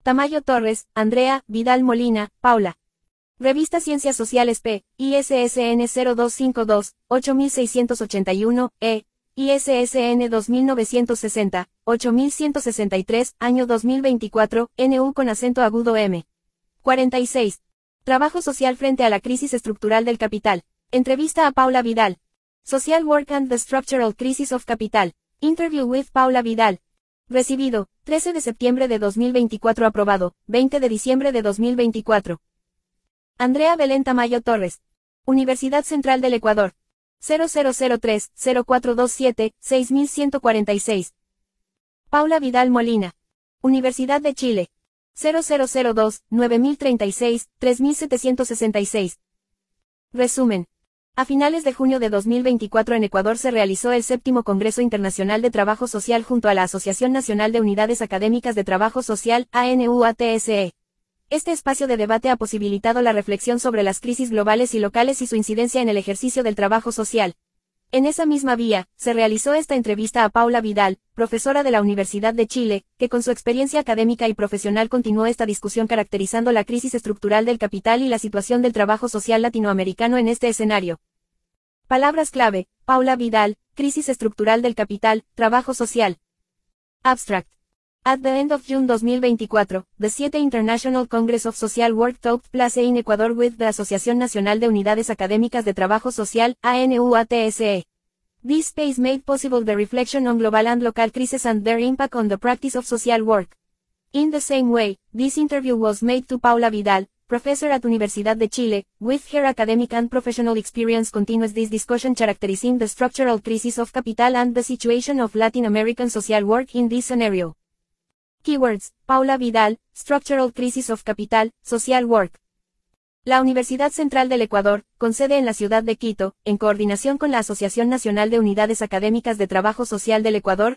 Tamayo Torres, Andrea, Vidal Molina, Paula. Revista Ciencias Sociales P. ISSN 0252, 8681, ISSN 2960, 8163, año 2024, NU con acento agudo M. 46. Trabajo social frente a la crisis estructural del capital. Entrevista a Paula Vidal. Social Work and the Structural Crisis of Capital. Interview with Paula Vidal. Recibido, 13 de septiembre de 2024. Aprobado, 20 de diciembre de 2024. Andrea Belén Tamayo Torres. Universidad Central del Ecuador. 0003-0427-6146. Paula Vidal Molina. Universidad de Chile. 0002-9036-3766. Resumen. A finales de junio de 2024 en Ecuador se realizó el 7º Congreso Internacional de Trabajo Social junto a la Asociación Nacional de Unidades Académicas de Trabajo Social, ANUATSE. Este espacio de debate ha posibilitado la reflexión sobre las crisis globales y locales y su incidencia en el ejercicio del trabajo social. En esa misma vía, se realizó esta entrevista a Paula Vidal, profesora de la Universidad de Chile, que con su experiencia académica y profesional continuó esta discusión caracterizando la crisis estructural del capital y la situación del trabajo social latinoamericano en este escenario. Palabras clave: Paula Vidal, crisis estructural del capital, trabajo social. Abstract. At the end of June 2024, the 7th International Congress of Social Work took place in Ecuador with the Asociación Nacional de Unidades Académicas de Trabajo Social, ANUATSE. This space made possible the reflection on global and local crises and their impact on the practice of social work. In the same way, this interview was made to Paula Vidal, professor at Universidad de Chile, with her academic and professional experience continues this discussion characterizing the structural crisis of capital and the situation of Latin American social work in this scenario. Keywords: Paula Vidal, Structural Crisis of Capital, Social Work. La Universidad Central del Ecuador, con sede en la ciudad de Quito, en coordinación con la Asociación Nacional de Unidades Académicas de Trabajo Social del Ecuador,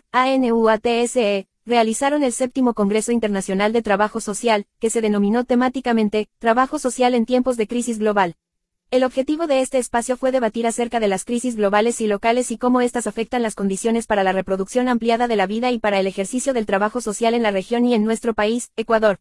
ANUATSE, realizaron el 7º Congreso Internacional de Trabajo Social, que se denominó temáticamente, Trabajo Social en tiempos de crisis global. El objetivo de este espacio fue debatir acerca de las crisis globales y locales y cómo éstas afectan las condiciones para la reproducción ampliada de la vida y para el ejercicio del trabajo social en la región y en nuestro país, Ecuador.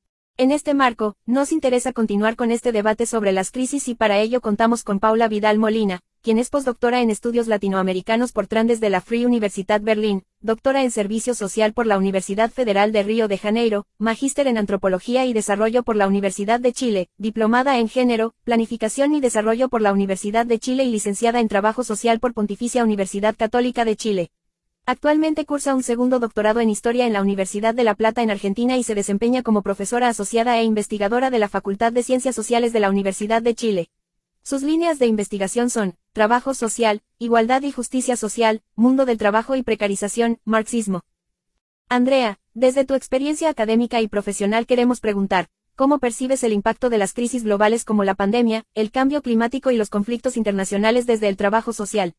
En este marco, nos interesa continuar con este debate sobre las crisis y para ello contamos con Paula Vidal Molina, quien es postdoctora en Estudios Latinoamericanos por Trandes de la Free Universität Berlin, doctora en Servicio Social por la Universidad Federal de Río de Janeiro, magíster en Antropología y Desarrollo por la Universidad de Chile, diplomada en Género, Planificación y Desarrollo por la Universidad de Chile y licenciada en Trabajo Social por Pontificia Universidad Católica de Chile. Actualmente cursa un segundo doctorado en Historia en la Universidad de La Plata en Argentina y se desempeña como profesora asociada e investigadora de la Facultad de Ciencias Sociales de la Universidad de Chile. Sus líneas de investigación son: trabajo social, igualdad y justicia social, mundo del trabajo y precarización, marxismo. Andrea, desde tu experiencia académica y profesional queremos preguntar, ¿cómo percibes el impacto de las crisis globales como la pandemia, el cambio climático y los conflictos internacionales desde el trabajo social?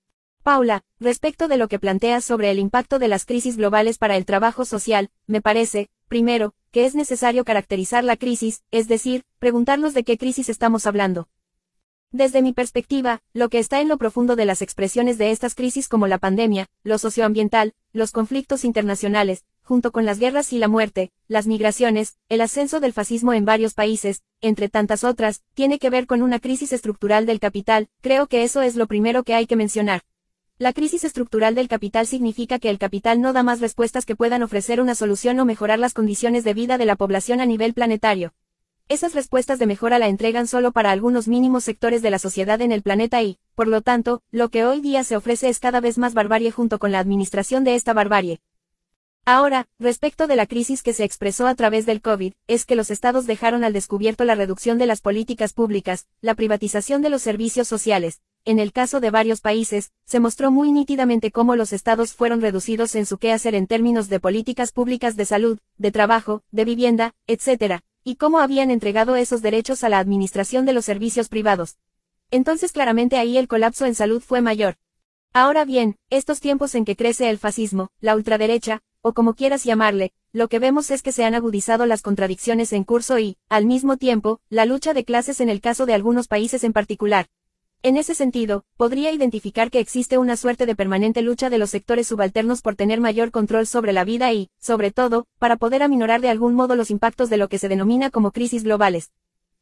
Paula, respecto de lo que planteas sobre el impacto de las crisis globales para el trabajo social, me parece, primero, que es necesario caracterizar la crisis, es decir, preguntarnos de qué crisis estamos hablando. Desde mi perspectiva, lo que está en lo profundo de las expresiones de estas crisis como la pandemia, lo socioambiental, los conflictos internacionales, junto con las guerras y la muerte, las migraciones, el ascenso del fascismo en varios países, entre tantas otras, tiene que ver con una crisis estructural del capital. Creo que eso es lo primero que hay que mencionar. La crisis estructural del capital significa que el capital no da más respuestas que puedan ofrecer una solución o mejorar las condiciones de vida de la población a nivel planetario. Esas respuestas de mejora la entregan solo para algunos mínimos sectores de la sociedad en el planeta y, por lo tanto, lo que hoy día se ofrece es cada vez más barbarie junto con la administración de esta barbarie. Ahora, respecto de la crisis que se expresó a través del COVID, es que los estados dejaron al descubierto la reducción de las políticas públicas, la privatización de los servicios sociales. En el caso de varios países, se mostró muy nítidamente cómo los estados fueron reducidos en su quehacer en términos de políticas públicas de salud, de trabajo, de vivienda, etc., y cómo habían entregado esos derechos a la administración de los servicios privados. Entonces claramente ahí el colapso en salud fue mayor. Ahora bien, estos tiempos en que crece el fascismo, la ultraderecha, o como quieras llamarle, lo que vemos es que se han agudizado las contradicciones en curso y, al mismo tiempo, la lucha de clases en el caso de algunos países en particular. En ese sentido, podría identificar que existe una suerte de permanente lucha de los sectores subalternos por tener mayor control sobre la vida y, sobre todo, para poder aminorar de algún modo los impactos de lo que se denomina como crisis globales.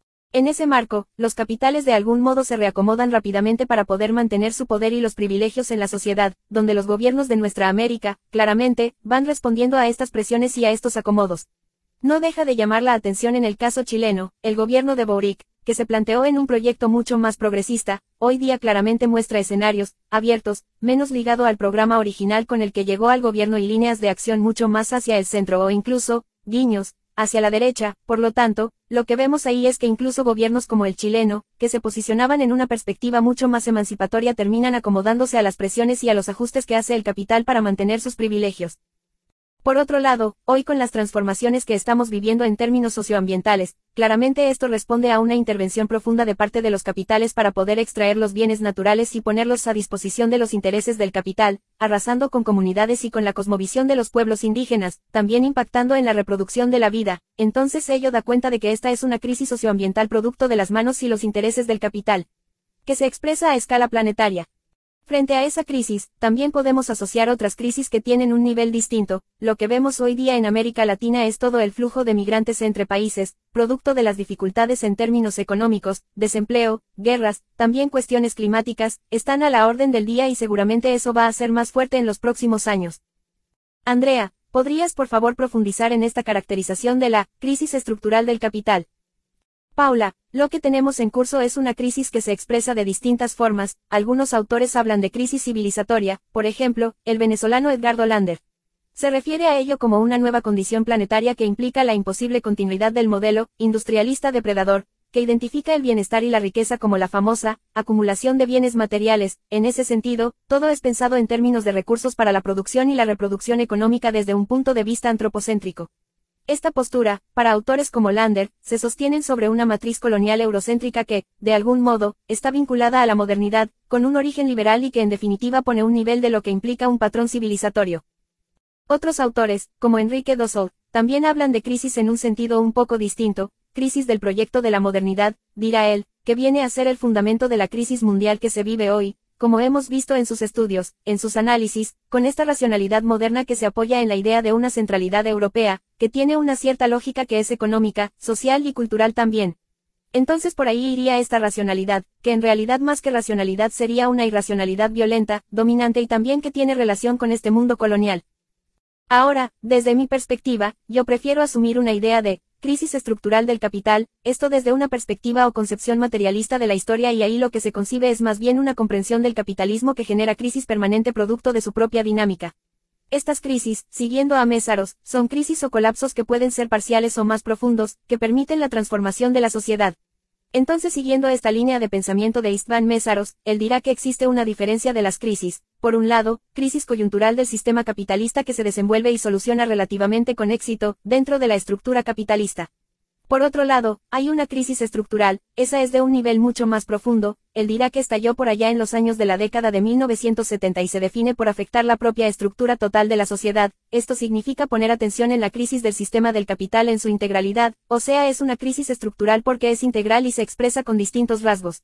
En ese marco, los capitales de algún modo se reacomodan rápidamente para poder mantener su poder y los privilegios en la sociedad, donde los gobiernos de nuestra América, claramente, van respondiendo a estas presiones y a estos acomodos. No deja de llamar la atención en el caso chileno, el gobierno de Boric, que se planteó en un proyecto mucho más progresista, hoy día claramente muestra escenarios abiertos, menos ligado al programa original con el que llegó al gobierno y líneas de acción mucho más hacia el centro o incluso, guiños, hacia la derecha. Por lo tanto, lo que vemos ahí es que incluso gobiernos como el chileno, que se posicionaban en una perspectiva mucho más emancipatoria, terminan acomodándose a las presiones y a los ajustes que hace el capital para mantener sus privilegios. Por otro lado, hoy con las transformaciones que estamos viviendo en términos socioambientales, claramente esto responde a una intervención profunda de parte de los capitales para poder extraer los bienes naturales y ponerlos a disposición de los intereses del capital, arrasando con comunidades y con la cosmovisión de los pueblos indígenas, también impactando en la reproducción de la vida. Entonces ello da cuenta de que esta es una crisis socioambiental producto de las manos y los intereses del capital, que se expresa a escala planetaria. Frente a esa crisis, también podemos asociar otras crisis que tienen un nivel distinto. Lo que vemos hoy día en América Latina es todo el flujo de migrantes entre países, producto de las dificultades en términos económicos, desempleo, guerras, también cuestiones climáticas, están a la orden del día y seguramente eso va a ser más fuerte en los próximos años. Andrea, ¿podrías por favor profundizar en esta caracterización de la crisis estructural del capital? Paula, lo que tenemos en curso es una crisis que se expresa de distintas formas. Algunos autores hablan de crisis civilizatoria, por ejemplo, el venezolano Edgardo Lander. Se refiere a ello como una nueva condición planetaria que implica la imposible continuidad del modelo industrialista depredador, que identifica el bienestar y la riqueza como la famosa acumulación de bienes materiales. En ese sentido, todo es pensado en términos de recursos para la producción y la reproducción económica desde un punto de vista antropocéntrico. Esta postura, para autores como Lander, se sostienen sobre una matriz colonial eurocéntrica que, de algún modo, está vinculada a la modernidad, con un origen liberal y que en definitiva pone un nivel de lo que implica un patrón civilizatorio. Otros autores, como Enrique Dossold, también hablan de crisis en un sentido un poco distinto, crisis del proyecto de la modernidad, dirá él, que viene a ser el fundamento de la crisis mundial que se vive hoy, como hemos visto en sus estudios, en sus análisis, con esta racionalidad moderna que se apoya en la idea de una centralidad europea, que tiene una cierta lógica que es económica, social y cultural también. Entonces por ahí iría esta racionalidad, que en realidad más que racionalidad sería una irracionalidad violenta, dominante y también que tiene relación con este mundo colonial. Ahora, desde mi perspectiva, yo prefiero asumir una idea de crisis estructural del capital, esto desde una perspectiva o concepción materialista de la historia, y ahí lo que se concibe es más bien una comprensión del capitalismo que genera crisis permanente producto de su propia dinámica. Estas crisis, siguiendo a Mésaros, son crisis o colapsos que pueden ser parciales o más profundos, que permiten la transformación de la sociedad. Entonces, siguiendo esta línea de pensamiento de István Mésaros, él dirá que existe una diferencia de las crisis. Por un lado, crisis coyuntural del sistema capitalista que se desenvuelve y soluciona relativamente con éxito, dentro de la estructura capitalista. Por otro lado, hay una crisis estructural, esa es de un nivel mucho más profundo. Él dirá que estalló por allá en los años de la década de 1970 y se define por afectar la propia estructura total de la sociedad. Esto significa poner atención en la crisis del sistema del capital en su integralidad, o sea, es una crisis estructural porque es integral y se expresa con distintos rasgos.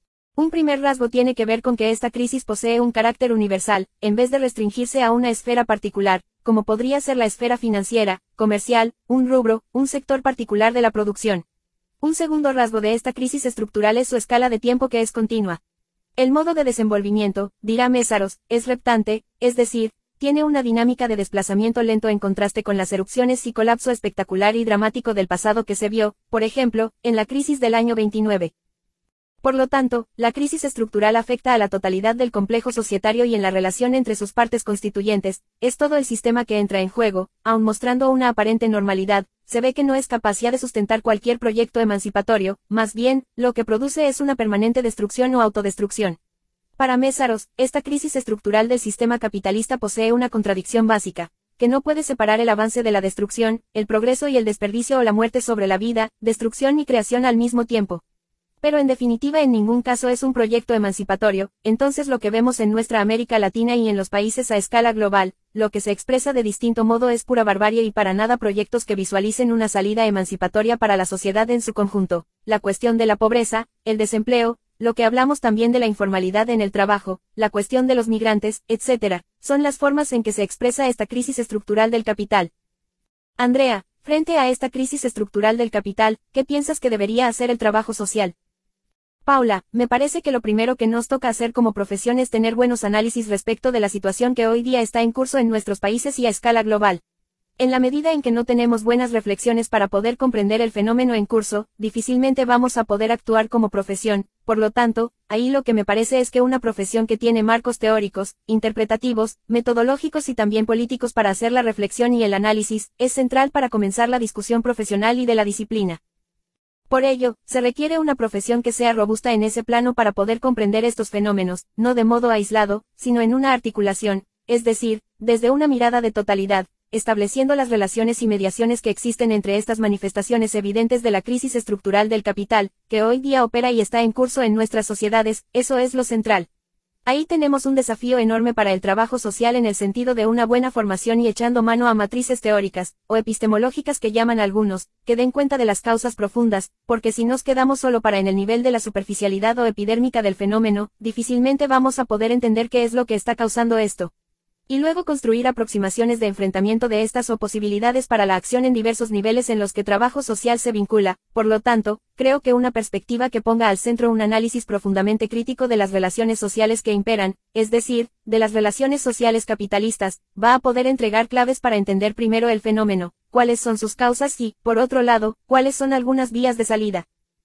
Un primer rasgo tiene que ver con que esta crisis posee un carácter universal, en vez de restringirse a una esfera particular, como podría ser la esfera financiera, comercial, un rubro, un sector particular de la producción. Un segundo rasgo de esta crisis estructural es su escala de tiempo, que es continua. El modo de desenvolvimiento, dirá Mésaros, es reptante, es decir, tiene una dinámica de desplazamiento lento en contraste con las erupciones y colapso espectacular y dramático del pasado que se vio, por ejemplo, en la crisis del año 29. Por lo tanto, la crisis estructural afecta a la totalidad del complejo societario y en la relación entre sus partes constituyentes, es todo el sistema que entra en juego. Aun mostrando una aparente normalidad, se ve que no es capaz ya de sustentar cualquier proyecto emancipatorio, más bien, lo que produce es una permanente destrucción o autodestrucción. Para Mésaros, esta crisis estructural del sistema capitalista posee una contradicción básica, que no puede separar el avance de la destrucción, el progreso y el desperdicio o la muerte sobre la vida, destrucción y creación al mismo tiempo. Pero en definitiva en ningún caso es un proyecto emancipatorio. Entonces lo que vemos en nuestra América Latina y en los países a escala global, lo que se expresa de distinto modo es pura barbarie y para nada proyectos que visualicen una salida emancipatoria para la sociedad en su conjunto. La cuestión de la pobreza, el desempleo, lo que hablamos también de la informalidad en el trabajo, la cuestión de los migrantes, etc., son las formas en que se expresa esta crisis estructural del capital. Andrea, frente a esta crisis estructural del capital, ¿qué piensas que debería hacer el trabajo social? Paula, me parece que lo primero que nos toca hacer como profesión es tener buenos análisis respecto de la situación que hoy día está en curso en nuestros países y a escala global. En la medida en que no tenemos buenas reflexiones para poder comprender el fenómeno en curso, difícilmente vamos a poder actuar como profesión. Por lo tanto, ahí lo que me parece es que una profesión que tiene marcos teóricos, interpretativos, metodológicos y también políticos para hacer la reflexión y el análisis, es central para comenzar la discusión profesional y de la disciplina. Por ello, se requiere una profesión que sea robusta en ese plano para poder comprender estos fenómenos, no de modo aislado, sino en una articulación, es decir, desde una mirada de totalidad, estableciendo las relaciones y mediaciones que existen entre estas manifestaciones evidentes de la crisis estructural del capital, que hoy día opera y está en curso en nuestras sociedades, eso es lo central. Ahí tenemos un desafío enorme para el trabajo social en el sentido de una buena formación y echando mano a matrices teóricas, o epistemológicas que llaman algunos, que den cuenta de las causas profundas, porque si nos quedamos solo para en el nivel de la superficialidad o epidérmica del fenómeno, difícilmente vamos a poder entender qué es lo que está causando esto. Y luego construir aproximaciones de enfrentamiento de estas o posibilidades para la acción en diversos niveles en los que trabajo social se vincula. Por lo tanto, creo que una perspectiva que ponga al centro un análisis profundamente crítico de las relaciones sociales que imperan, es decir, de las relaciones sociales capitalistas, va a poder entregar claves para entender primero el fenómeno, cuáles son sus causas y, por otro lado, cuáles son algunas vías de salida.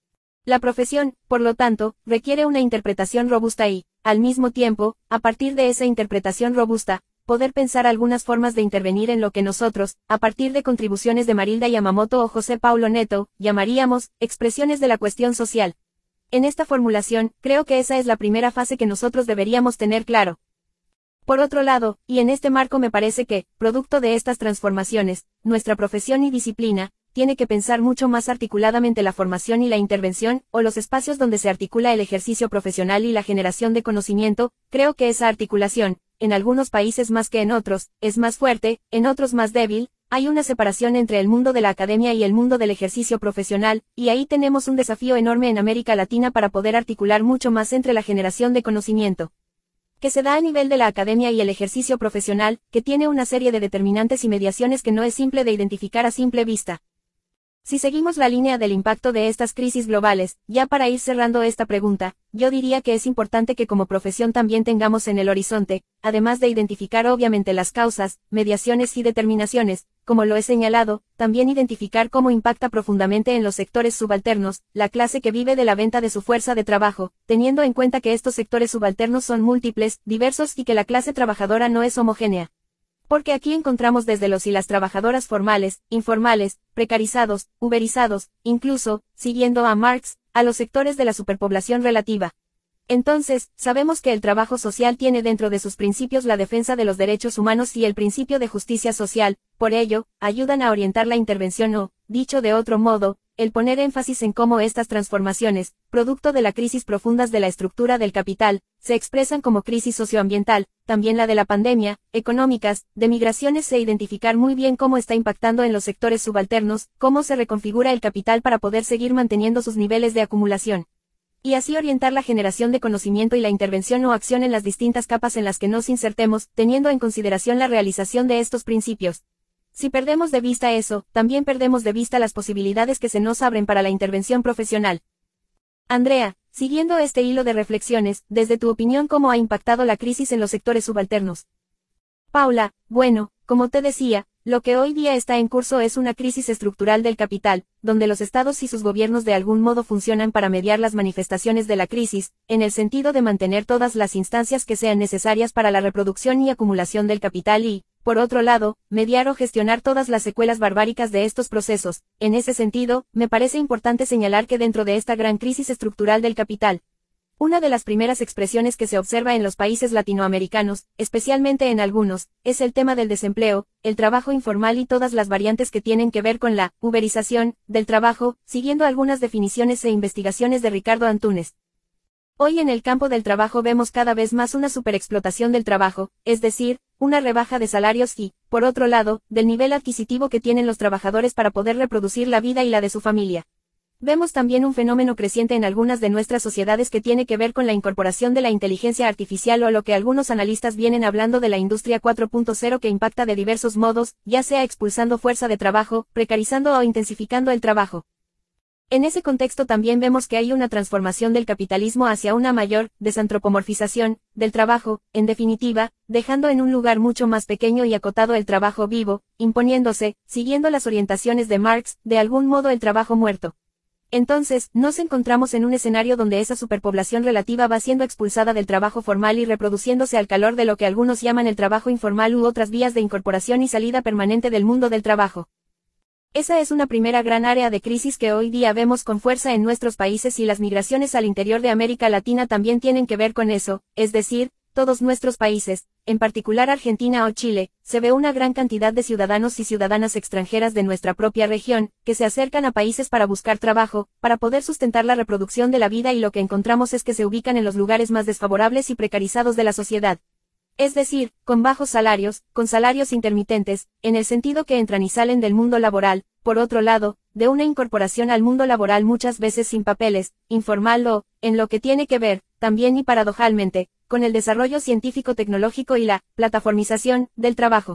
La profesión, por lo tanto, requiere una interpretación robusta y, al mismo tiempo, a partir de esa interpretación robusta, poder pensar algunas formas de intervenir en lo que nosotros, a partir de contribuciones de Marilda Yamamoto o José Paulo Neto, llamaríamos, expresiones de la cuestión social. En esta formulación, creo que esa es la primera fase que nosotros deberíamos tener claro. Por otro lado, y en este marco me parece que, producto de estas transformaciones, nuestra profesión y disciplina, tiene que pensar mucho más articuladamente la formación y la intervención, o los espacios donde se articula el ejercicio profesional y la generación de conocimiento. Creo que esa articulación, en algunos países más que en otros, es más fuerte, en otros más débil. Hay una separación entre el mundo de la academia y el mundo del ejercicio profesional, y ahí tenemos un desafío enorme en América Latina para poder articular mucho más entre la generación de conocimiento que se da a nivel de la academia y el ejercicio profesional, que tiene una serie de determinantes y mediaciones que no es simple de identificar a simple vista. Si seguimos la línea del impacto de estas crisis globales, ya para ir cerrando esta pregunta, yo diría que es importante que como profesión también tengamos en el horizonte, además de identificar obviamente las causas, mediaciones y determinaciones, como lo he señalado, también identificar cómo impacta profundamente en los sectores subalternos, la clase que vive de la venta de su fuerza de trabajo, teniendo en cuenta que estos sectores subalternos son múltiples, diversos y que la clase trabajadora no es homogénea. Porque aquí encontramos desde los y las trabajadoras formales, informales, precarizados, uberizados, incluso, siguiendo a Marx, a los sectores de la superpoblación relativa. Entonces, sabemos que el trabajo social tiene dentro de sus principios la defensa de los derechos humanos y el principio de justicia social, por ello, ayudan a orientar la intervención o, dicho de otro modo, el poner énfasis en cómo estas transformaciones, producto de la crisis profundas de la estructura del capital, se expresan como crisis socioambiental, también la de la pandemia, económicas, de migraciones e identificar muy bien cómo está impactando en los sectores subalternos, cómo se reconfigura el capital para poder seguir manteniendo sus niveles de acumulación. Y así orientar la generación de conocimiento y la intervención o acción en las distintas capas en las que nos insertemos, teniendo en consideración la realización de estos principios. Si perdemos de vista eso, también perdemos de vista las posibilidades que se nos abren para la intervención profesional. Andrea, siguiendo este hilo de reflexiones, desde tu opinión, ¿cómo ha impactado la crisis en los sectores subalternos? Paula, bueno, como te decía, lo que hoy día está en curso es una crisis estructural del capital, donde los estados y sus gobiernos de algún modo funcionan para mediar las manifestaciones de la crisis, en el sentido de mantener todas las instancias que sean necesarias para la reproducción y acumulación del capital y, por otro lado, mediar o gestionar todas las secuelas barbáricas de estos procesos. En ese sentido, me parece importante señalar que dentro de esta gran crisis estructural del capital, una de las primeras expresiones que se observa en los países latinoamericanos, especialmente en algunos, es el tema del desempleo, el trabajo informal y todas las variantes que tienen que ver con la uberización del trabajo, siguiendo algunas definiciones e investigaciones de Ricardo Antúnez. Hoy en el campo del trabajo vemos cada vez más una superexplotación del trabajo, es decir, una rebaja de salarios y, por otro lado, del nivel adquisitivo que tienen los trabajadores para poder reproducir la vida y la de su familia. Vemos también un fenómeno creciente en algunas de nuestras sociedades que tiene que ver con la incorporación de la inteligencia artificial o lo que algunos analistas vienen hablando de la industria 4.0 que impacta de diversos modos, ya sea expulsando fuerza de trabajo, precarizando o intensificando el trabajo. En ese contexto también vemos que hay una transformación del capitalismo hacia una mayor desantropomorfización del trabajo, en definitiva, dejando en un lugar mucho más pequeño y acotado el trabajo vivo, imponiéndose, siguiendo las orientaciones de Marx, de algún modo el trabajo muerto. Entonces, nos encontramos en un escenario donde esa superpoblación relativa va siendo expulsada del trabajo formal y reproduciéndose al calor de lo que algunos llaman el trabajo informal u otras vías de incorporación y salida permanente del mundo del trabajo. Esa es una primera gran área de crisis que hoy día vemos con fuerza en nuestros países y las migraciones al interior de América Latina también tienen que ver con eso, es decir, todos nuestros países, en particular Argentina o Chile, se ve una gran cantidad de ciudadanos y ciudadanas extranjeras de nuestra propia región, que se acercan a países para buscar trabajo, para poder sustentar la reproducción de la vida y lo que encontramos es que se ubican en los lugares más desfavorables y precarizados de la sociedad. Es decir, con bajos salarios, con salarios intermitentes, en el sentido que entran y salen del mundo laboral, por otro lado, de una incorporación al mundo laboral muchas veces sin papeles, informal o, en lo que tiene que ver, también y paradojalmente, con el desarrollo científico-tecnológico y la plataformización del trabajo.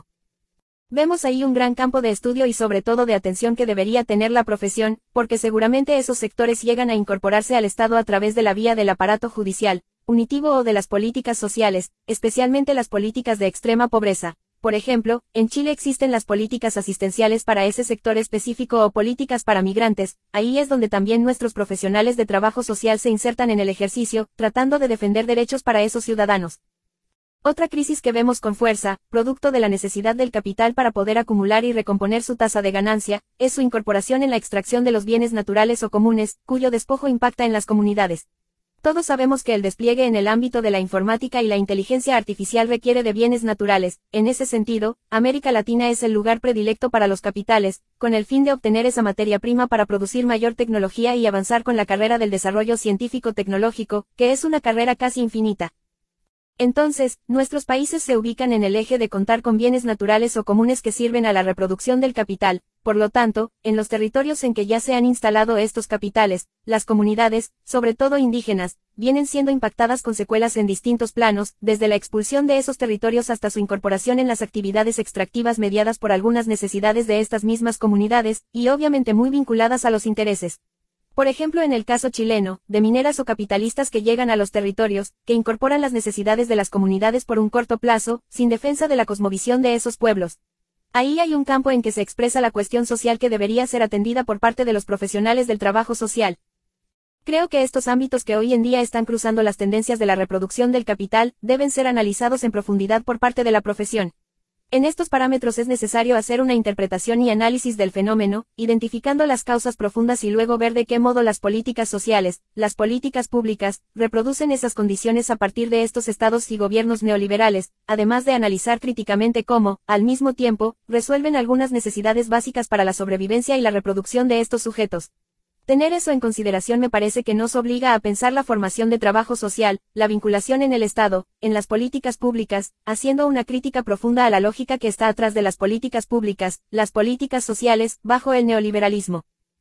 Vemos ahí un gran campo de estudio y sobre todo de atención que debería tener la profesión, porque seguramente esos sectores llegan a incorporarse al Estado a través de la vía del aparato judicial, punitivo o de las políticas sociales, especialmente las políticas de extrema pobreza. Por ejemplo, en Chile existen las políticas asistenciales para ese sector específico o políticas para migrantes, ahí es donde también nuestros profesionales de trabajo social se insertan en el ejercicio, tratando de defender derechos para esos ciudadanos. Otra crisis que vemos con fuerza, producto de la necesidad del capital para poder acumular y recomponer su tasa de ganancia, es su incorporación en la extracción de los bienes naturales o comunes, cuyo despojo impacta en las comunidades. Todos sabemos que el despliegue en el ámbito de la informática y la inteligencia artificial requiere de bienes naturales. En ese sentido, América Latina es el lugar predilecto para los capitales, con el fin de obtener esa materia prima para producir mayor tecnología y avanzar con la carrera del desarrollo científico-tecnológico, que es una carrera casi infinita. Entonces, nuestros países se ubican en el eje de contar con bienes naturales o comunes que sirven a la reproducción del capital. Por lo tanto, en los territorios en que ya se han instalado estos capitales, las comunidades, sobre todo indígenas, vienen siendo impactadas con secuelas en distintos planos, desde la expulsión de esos territorios hasta su incorporación en las actividades extractivas mediadas por algunas necesidades de estas mismas comunidades, y obviamente muy vinculadas a los intereses. Por ejemplo, en el caso chileno, de mineras o capitalistas que llegan a los territorios, que incorporan las necesidades de las comunidades por un corto plazo, sin defensa de la cosmovisión de esos pueblos. Ahí hay un campo en que se expresa la cuestión social que debería ser atendida por parte de los profesionales del trabajo social. Creo que estos ámbitos que hoy en día están cruzando las tendencias de la reproducción del capital, deben ser analizados en profundidad por parte de la profesión. En estos parámetros es necesario hacer una interpretación y análisis del fenómeno, identificando las causas profundas y luego ver de qué modo las políticas sociales, las políticas públicas, reproducen esas condiciones a partir de estos estados y gobiernos neoliberales, además de analizar críticamente cómo, al mismo tiempo, resuelven algunas necesidades básicas para la sobrevivencia y la reproducción de estos sujetos. Tener eso en consideración me parece que nos obliga a pensar la formación de trabajo social, la vinculación en el Estado, en las políticas públicas, haciendo una crítica profunda a la lógica que está atrás de las políticas públicas, las políticas sociales, bajo el neoliberalismo.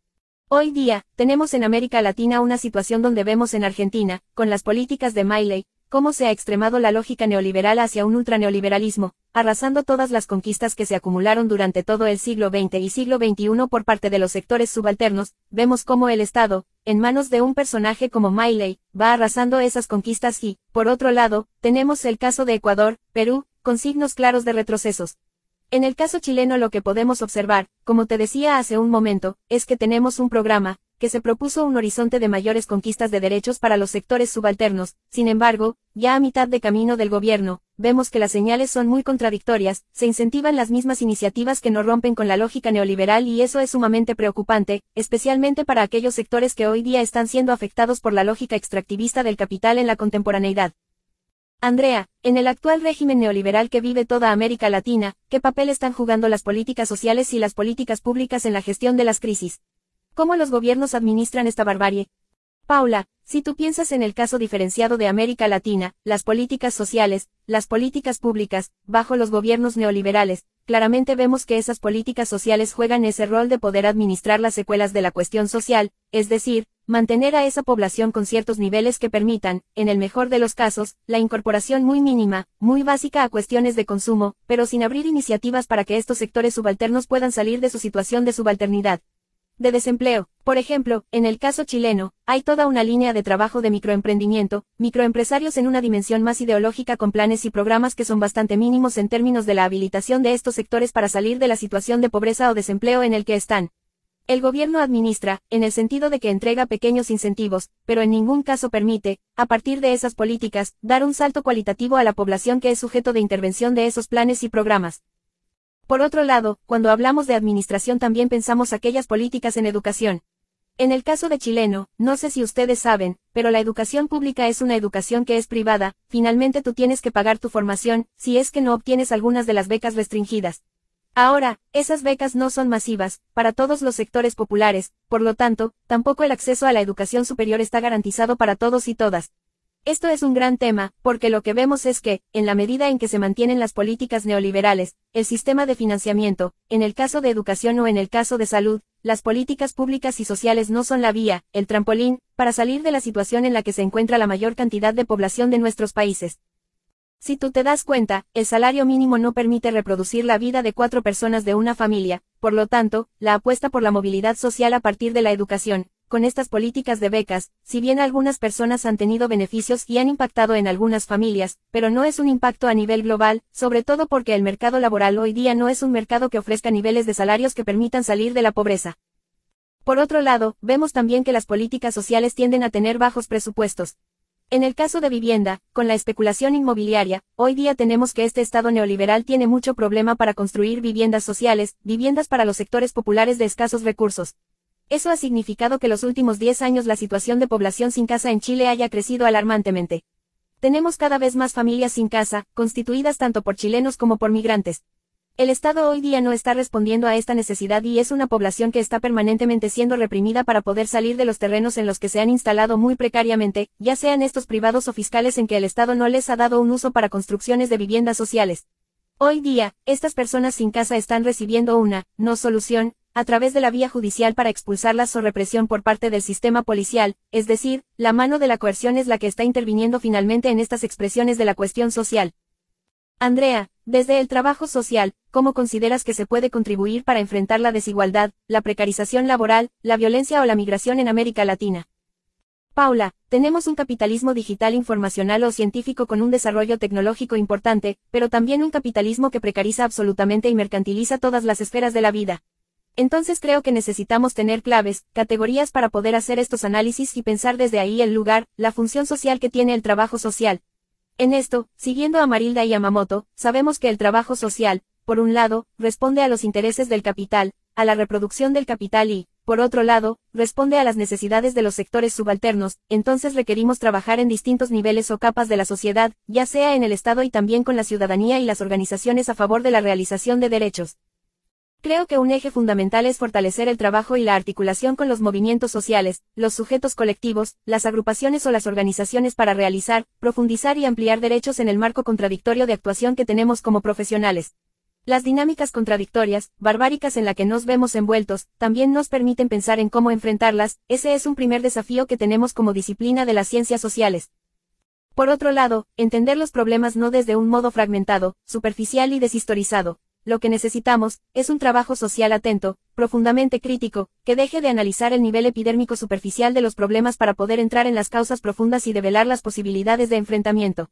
Hoy día, tenemos en América Latina una situación donde vemos en Argentina, con las políticas de Milei, cómo se ha extremado la lógica neoliberal hacia un ultraneoliberalismo, arrasando todas las conquistas que se acumularon durante todo el siglo XX y siglo XXI por parte de los sectores subalternos. Vemos cómo el Estado, en manos de un personaje como Milei, va arrasando esas conquistas y, por otro lado, tenemos el caso de Ecuador, Perú, con signos claros de retrocesos. En el caso chileno lo que podemos observar, como te decía hace un momento, es que tenemos un programa, que se propuso un horizonte de mayores conquistas de derechos para los sectores subalternos. Sin embargo, ya a mitad de camino del gobierno, vemos que las señales son muy contradictorias, se incentivan las mismas iniciativas que no rompen con la lógica neoliberal y eso es sumamente preocupante, especialmente para aquellos sectores que hoy día están siendo afectados por la lógica extractivista del capital en la contemporaneidad. Andrea, en el actual régimen neoliberal que vive toda América Latina, ¿qué papel están jugando las políticas sociales y las políticas públicas en la gestión de las crisis? ¿Cómo los gobiernos administran esta barbarie? Paula, si tú piensas en el caso diferenciado de América Latina, las políticas sociales, las políticas públicas, bajo los gobiernos neoliberales, claramente vemos que esas políticas sociales juegan ese rol de poder administrar las secuelas de la cuestión social, es decir, mantener a esa población con ciertos niveles que permitan, en el mejor de los casos, la incorporación muy mínima, muy básica a cuestiones de consumo, pero sin abrir iniciativas para que estos sectores subalternos puedan salir de su situación de subalternidad. De desempleo. Por ejemplo, en el caso chileno, hay toda una línea de trabajo de microemprendimiento, microempresarios en una dimensión más ideológica con planes y programas que son bastante mínimos en términos de la habilitación de estos sectores para salir de la situación de pobreza o desempleo en el que están. El gobierno administra, en el sentido de que entrega pequeños incentivos, pero en ningún caso permite, a partir de esas políticas, dar un salto cualitativo a la población que es sujeto de intervención de esos planes y programas. Por otro lado, cuando hablamos de administración también pensamos aquellas políticas en educación. En el caso de chileno, no sé si ustedes saben, pero la educación pública es una educación que es privada, finalmente tú tienes que pagar tu formación, si es que no obtienes algunas de las becas restringidas. Ahora, esas becas no son masivas, para todos los sectores populares, por lo tanto, tampoco el acceso a la educación superior está garantizado para todos y todas. Esto es un gran tema, porque lo que vemos es que, en la medida en que se mantienen las políticas neoliberales, el sistema de financiamiento, en el caso de educación o en el caso de salud, las políticas públicas y sociales no son la vía, el trampolín, para salir de la situación en la que se encuentra la mayor cantidad de población de nuestros países. Si tú te das cuenta, el salario mínimo no permite reproducir la vida de 4 personas de una familia, por lo tanto, la apuesta por la movilidad social a partir de la educación, con estas políticas de becas, si bien algunas personas han tenido beneficios y han impactado en algunas familias, pero no es un impacto a nivel global, sobre todo porque el mercado laboral hoy día no es un mercado que ofrezca niveles de salarios que permitan salir de la pobreza. Por otro lado, vemos también que las políticas sociales tienden a tener bajos presupuestos. En el caso de vivienda, con la especulación inmobiliaria, hoy día tenemos que este Estado neoliberal tiene mucho problema para construir viviendas sociales, viviendas para los sectores populares de escasos recursos. Eso ha significado que los últimos 10 años la situación de población sin casa en Chile haya crecido alarmantemente. Tenemos cada vez más familias sin casa, constituidas tanto por chilenos como por migrantes. El Estado hoy día no está respondiendo a esta necesidad y es una población que está permanentemente siendo reprimida para poder salir de los terrenos en los que se han instalado muy precariamente, ya sean estos privados o fiscales en que el Estado no les ha dado un uso para construcciones de viviendas sociales. Hoy día, estas personas sin casa están recibiendo una, no solución, a través de la vía judicial para expulsarlas o represión por parte del sistema policial, es decir, la mano de la coerción es la que está interviniendo finalmente en estas expresiones de la cuestión social. Andrea, desde el trabajo social, ¿cómo consideras que se puede contribuir para enfrentar la desigualdad, la precarización laboral, la violencia o la migración en América Latina? Paula, tenemos un capitalismo digital informacional o científico con un desarrollo tecnológico importante, pero también un capitalismo que precariza absolutamente y mercantiliza todas las esferas de la vida. Entonces creo que necesitamos tener claves, categorías para poder hacer estos análisis y pensar desde ahí el lugar, la función social que tiene el trabajo social. En esto, siguiendo a Marilda y Yamamoto, sabemos que el trabajo social, por un lado, responde a los intereses del capital, a la reproducción del capital y, por otro lado, responde a las necesidades de los sectores subalternos, entonces requerimos trabajar en distintos niveles o capas de la sociedad, ya sea en el Estado y también con la ciudadanía y las organizaciones a favor de la realización de derechos. Creo que un eje fundamental es fortalecer el trabajo y la articulación con los movimientos sociales, los sujetos colectivos, las agrupaciones o las organizaciones para realizar, profundizar y ampliar derechos en el marco contradictorio de actuación que tenemos como profesionales. Las dinámicas contradictorias, barbáricas en la que nos vemos envueltos, también nos permiten pensar en cómo enfrentarlas, ese es un primer desafío que tenemos como disciplina de las ciencias sociales. Por otro lado, entender los problemas no desde un modo fragmentado, superficial y deshistorizado. Lo que necesitamos, es un trabajo social atento, profundamente crítico, que deje de analizar el nivel epidérmico superficial de los problemas para poder entrar en las causas profundas y develar las posibilidades de enfrentamiento.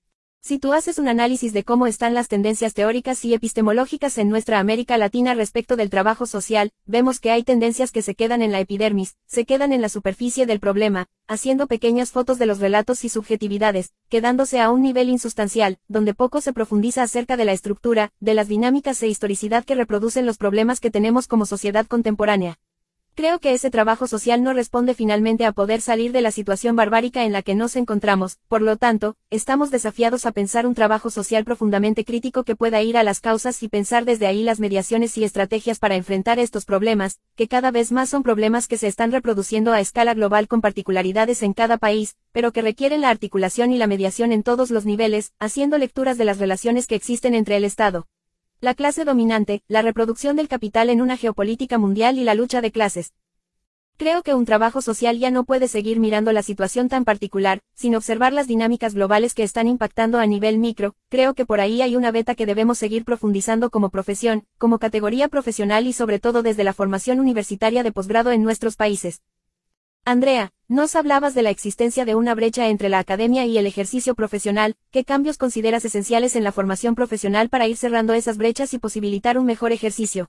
Si tú haces un análisis de cómo están las tendencias teóricas y epistemológicas en nuestra América Latina respecto del trabajo social, vemos que hay tendencias que se quedan en la epidermis, se quedan en la superficie del problema, haciendo pequeñas fotos de los relatos y subjetividades, quedándose a un nivel insustancial, donde poco se profundiza acerca de la estructura, de las dinámicas e historicidad que reproducen los problemas que tenemos como sociedad contemporánea. Creo que ese trabajo social no responde finalmente a poder salir de la situación barbárica en la que nos encontramos, por lo tanto, estamos desafiados a pensar un trabajo social profundamente crítico que pueda ir a las causas y pensar desde ahí las mediaciones y estrategias para enfrentar estos problemas, que cada vez más son problemas que se están reproduciendo a escala global con particularidades en cada país, pero que requieren la articulación y la mediación en todos los niveles, haciendo lecturas de las relaciones que existen entre el Estado, la clase dominante, la reproducción del capital en una geopolítica mundial y la lucha de clases. Creo que un trabajo social ya no puede seguir mirando la situación tan particular, sin observar las dinámicas globales que están impactando a nivel micro. Creo que por ahí hay una beta que debemos seguir profundizando como profesión, como categoría profesional y sobre todo desde la formación universitaria de posgrado en nuestros países. Andrea, nos hablabas de la existencia de una brecha entre la academia y el ejercicio profesional. ¿Qué cambios consideras esenciales en la formación profesional para ir cerrando esas brechas y posibilitar un mejor ejercicio?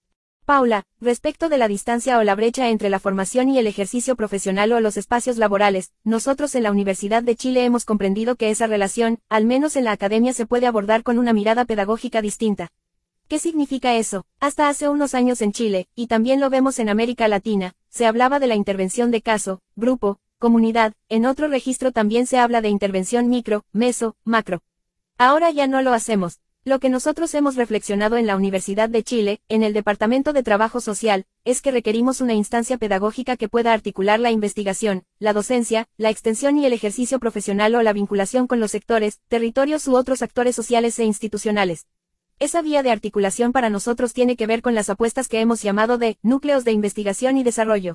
Paula, respecto de la distancia o la brecha entre la formación y el ejercicio profesional o los espacios laborales, nosotros en la Universidad de Chile hemos comprendido que esa relación, al menos en la academia, se puede abordar con una mirada pedagógica distinta. ¿Qué significa eso? Hasta hace unos años en Chile, y también lo vemos en América Latina, se hablaba de la intervención de caso, grupo, comunidad. En otro registro también se habla de intervención micro, meso, macro. Ahora ya no lo hacemos. Lo que nosotros hemos reflexionado en la Universidad de Chile, en el Departamento de Trabajo Social, es que requerimos una instancia pedagógica que pueda articular la investigación, la docencia, la extensión y el ejercicio profesional o la vinculación con los sectores, territorios u otros actores sociales e institucionales. Esa vía de articulación para nosotros tiene que ver con las apuestas que hemos llamado de núcleos de investigación y desarrollo.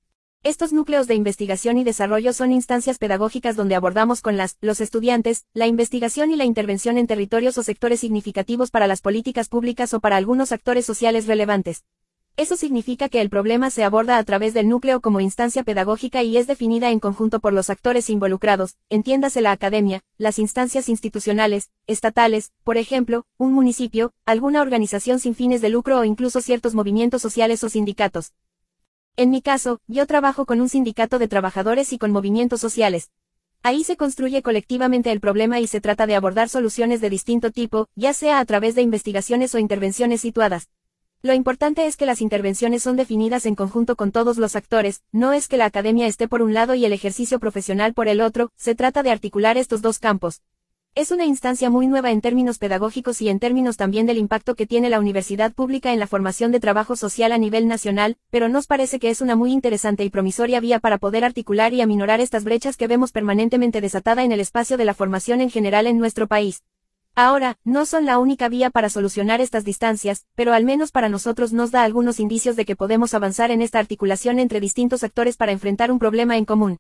Estos núcleos de investigación y desarrollo son instancias pedagógicas donde abordamos con los estudiantes, la investigación y la intervención en territorios o sectores significativos para las políticas públicas o para algunos actores sociales relevantes. Eso significa que el problema se aborda a través del núcleo como instancia pedagógica y es definida en conjunto por los actores involucrados, entiéndase la academia, las instancias institucionales, estatales, por ejemplo, un municipio, alguna organización sin fines de lucro o incluso ciertos movimientos sociales o sindicatos. En mi caso, yo trabajo con un sindicato de trabajadores y con movimientos sociales. Ahí se construye colectivamente el problema y se trata de abordar soluciones de distinto tipo, ya sea a través de investigaciones o intervenciones situadas. Lo importante es que las intervenciones son definidas en conjunto con todos los actores, no es que la academia esté por un lado y el ejercicio profesional por el otro, se trata de articular estos dos campos. Es una instancia muy nueva en términos pedagógicos y en términos también del impacto que tiene la universidad pública en la formación de trabajo social a nivel nacional, pero nos parece que es una muy interesante y promisoria vía para poder articular y aminorar estas brechas que vemos permanentemente desatada en el espacio de la formación en general en nuestro país. Ahora, no son la única vía para solucionar estas distancias, pero al menos para nosotros nos da algunos indicios de que podemos avanzar en esta articulación entre distintos actores para enfrentar un problema en común.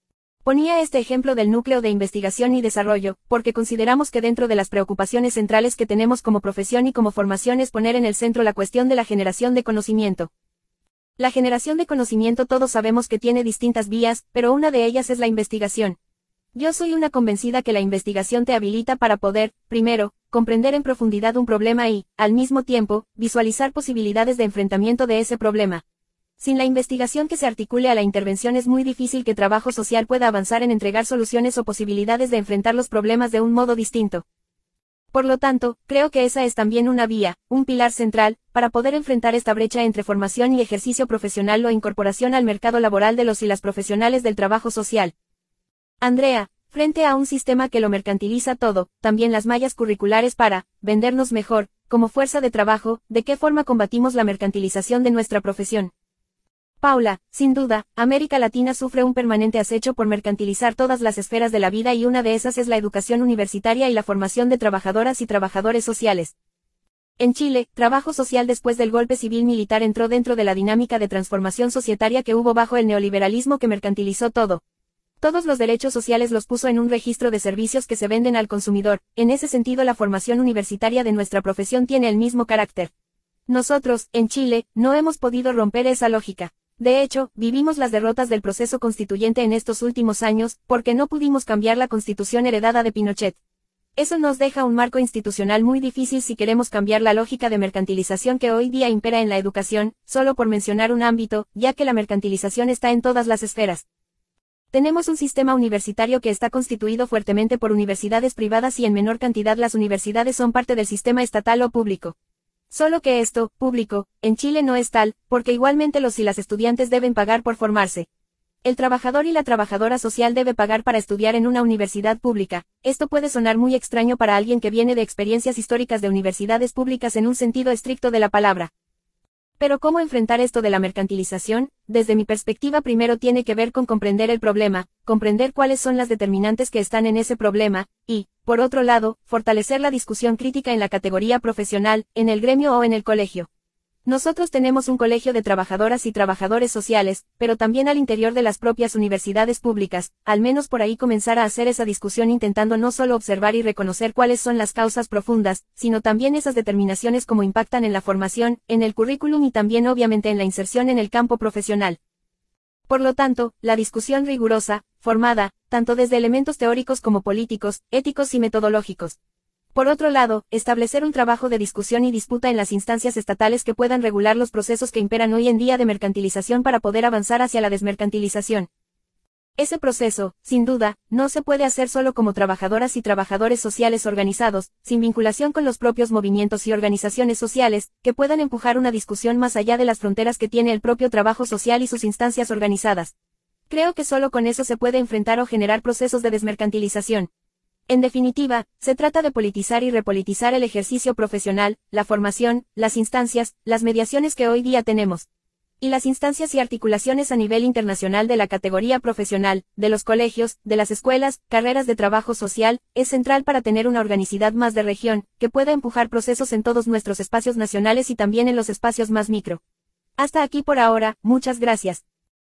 Ponía este ejemplo del núcleo de investigación y desarrollo, porque consideramos que dentro de las preocupaciones centrales que tenemos como profesión y como formación es poner en el centro la cuestión de la generación de conocimiento. La generación de conocimiento todos sabemos que tiene distintas vías, pero una de ellas es la investigación. Yo soy una convencida que la investigación te habilita para poder, primero, comprender en profundidad un problema y, al mismo tiempo, visualizar posibilidades de enfrentamiento de ese problema. Sin la investigación que se articule a la intervención es muy difícil que trabajo social pueda avanzar en entregar soluciones o posibilidades de enfrentar los problemas de un modo distinto. Por lo tanto, creo que esa es también una vía, un pilar central, para poder enfrentar esta brecha entre formación y ejercicio profesional o incorporación al mercado laboral de los y las profesionales del trabajo social. Andrea, frente a un sistema que lo mercantiliza todo, también las mallas curriculares para vendernos mejor, como fuerza de trabajo, ¿de qué forma combatimos la mercantilización de nuestra profesión? Paula, sin duda, América Latina sufre un permanente acecho por mercantilizar todas las esferas de la vida y una de esas es la educación universitaria y la formación de trabajadoras y trabajadores sociales. En Chile, trabajo social después del golpe civil militar entró dentro de la dinámica de transformación societaria que hubo bajo el neoliberalismo que mercantilizó todo. Todos los derechos sociales los puso en un registro de servicios que se venden al consumidor. En ese sentido, la formación universitaria de nuestra profesión tiene el mismo carácter. Nosotros, en Chile, no hemos podido romper esa lógica. De hecho, vivimos las derrotas del proceso constituyente en estos últimos años, porque no pudimos cambiar la constitución heredada de Pinochet. Eso nos deja un marco institucional muy difícil si queremos cambiar la lógica de mercantilización que hoy día impera en la educación, solo por mencionar un ámbito, ya que la mercantilización está en todas las esferas. Tenemos un sistema universitario que está constituido fuertemente por universidades privadas y en menor cantidad las universidades son parte del sistema estatal o público. Solo que esto, público, en Chile no es tal, porque igualmente los y las estudiantes deben pagar por formarse. El trabajador y la trabajadora social debe pagar para estudiar en una universidad pública. Esto puede sonar muy extraño para alguien que viene de experiencias históricas de universidades públicas en un sentido estricto de la palabra. Pero ¿cómo enfrentar esto de la mercantilización? Desde mi perspectiva primero tiene que ver con comprender el problema, comprender cuáles son las determinantes que están en ese problema, y, por otro lado, fortalecer la discusión crítica en la categoría profesional, en el gremio o en el colegio. Nosotros tenemos un colegio de trabajadoras y trabajadores sociales, pero también al interior de las propias universidades públicas, al menos por ahí comenzar a hacer esa discusión intentando no solo observar y reconocer cuáles son las causas profundas, sino también esas determinaciones cómo impactan en la formación, en el currículum y también obviamente en la inserción en el campo profesional. Por lo tanto, la discusión rigurosa, formada, tanto desde elementos teóricos como políticos, éticos y metodológicos. Por otro lado, establecer un trabajo de discusión y disputa en las instancias estatales que puedan regular los procesos que imperan hoy en día de mercantilización para poder avanzar hacia la desmercantilización. Ese proceso, sin duda, no se puede hacer solo como trabajadoras y trabajadores sociales organizados, sin vinculación con los propios movimientos y organizaciones sociales, que puedan empujar una discusión más allá de las fronteras que tiene el propio trabajo social y sus instancias organizadas. Creo que solo con eso se puede enfrentar o generar procesos de desmercantilización. En definitiva, se trata de politizar y repolitizar el ejercicio profesional, la formación, las instancias, las mediaciones que hoy día tenemos. Y las instancias y articulaciones a nivel internacional de la categoría profesional, de los colegios, de las escuelas, carreras de trabajo social, es central para tener una organicidad más de región, que pueda empujar procesos en todos nuestros espacios nacionales y también en los espacios más micro. Hasta aquí por ahora, muchas gracias.